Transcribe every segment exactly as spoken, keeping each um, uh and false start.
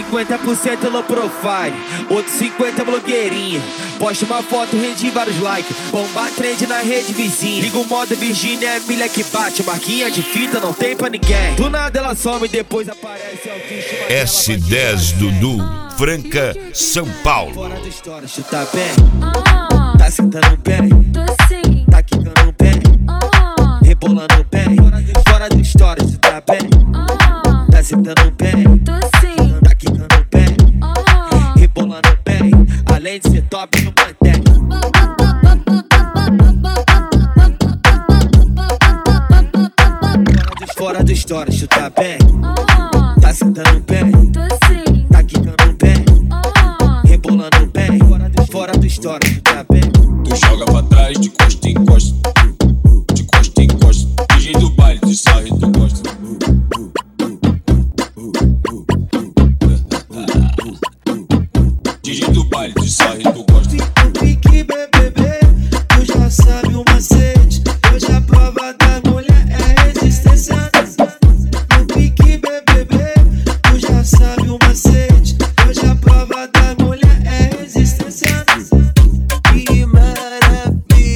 cinquenta por cento low profile, outro cinquenta blogueirinha. Posta uma foto, rende vários likes, bomba trend na rede vizinha. Liga o modo Virgínia, é milha que bate, marquinha de fita não tem pra ninguém. Do nada ela some e depois aparece autoestima. S dez Dudu, Franca, São Paulo. Fora do história, chuta bem, tá sentando bem, tá quicando bem, rebolando bem. Fora do história, chuta bem, tá sentando bem, tá quicando bem, rebolando bem. Além de ser top no mantém. Fora do história, chuta bem, tá sentando bem, tá quicando bem, rebolando bem. Fora do história, chuta bem. Tu joga pra trás, de costa em costa, de costa em costa. D J do baile, de sarre, tu gosta. D J do baile, de sarre, tu gosta. O pique B B B, tu já sabe o macete. Hoje a prova da mulher é resistência. No pique B B B, tu já sabe o macete. Hoje a prova da mulher é resistência. Que maravilha,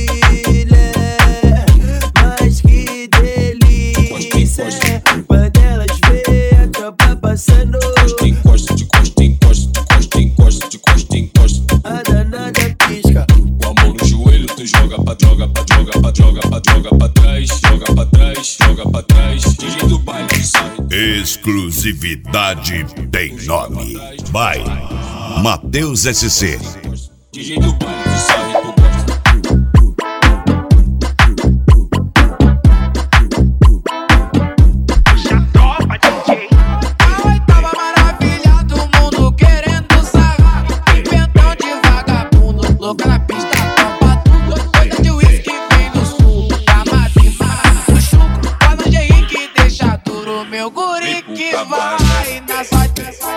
mas que delícia. Quando elas veem a tropa passando, Costa em costa, de costa em costa, de costa em costa, de costa em costa. a danada pisca. Com a mão no joelho, tu joga pra, joga pra, joga pra, joga pra, joga pra trás, joga pra trás, joga pra trás. D J do baile, de sarre. Exclusividade tem nome. By Matheus S C. D J do baile, de sarre, tu gosta. A oitava maravilha do mundo querendo sarrar. Inventão de vagabundo, louca na pista, topa tudo. Coisa de uísque vem no sul, da madrima do chuco. Com a lingerie que deixa duro, meu guri que vai na sua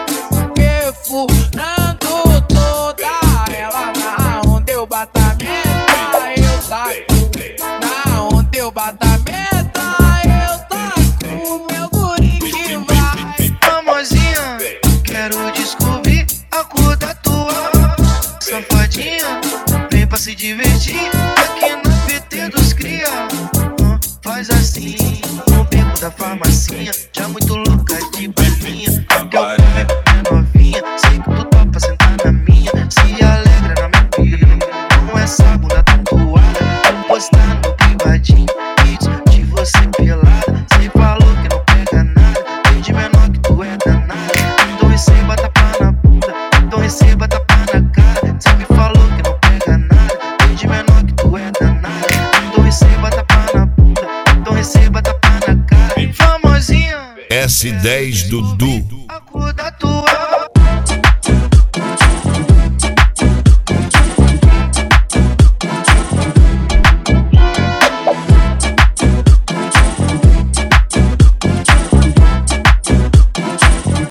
perfurando toda ela. Na onda eu bato a meta, eu taco. Na onda eu bato a meta, eu taco. Meu guri que vai. Famosinha, quero descobrir a cor da tua. Safadinha, vem pra se divertir aqui na P T dos cria. Ah, faz assim, no beco da farmacinha, já muito louca de balinha. Que eu é novinha, sei que tu topa sentar na minha. Se alegra na minha pica, com essa bunda tatuada. Vou postar no privadinho vídeos de você pelada. Cê falou que não pega nada, desde menor que tu é danada. Então receba tapa na bunda, então receba tapa na cara. Cê me falou que não pega nada, desde menor que tu é danada. Então receba tapa na bunda, então receba tapa na cara. Famosinha, S dez Dudu, a cor da tua.